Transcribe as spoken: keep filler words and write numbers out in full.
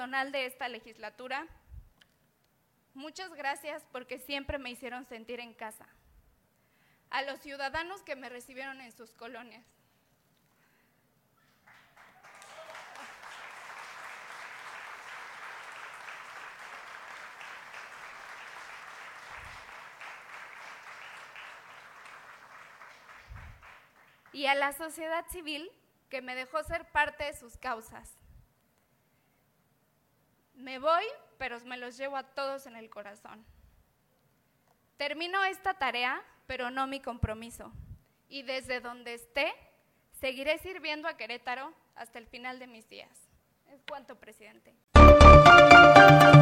personal de esta legislatura, muchas gracias porque siempre me hicieron sentir en casa. A los ciudadanos que me recibieron en sus colonias. Y a la sociedad civil que me dejó ser parte de sus causas. Me voy, pero me los llevo a todos en el corazón. Termino esta tarea, pero no mi compromiso. Y desde donde esté, seguiré sirviendo a Querétaro hasta el final de mis días. Es cuanto, presidente.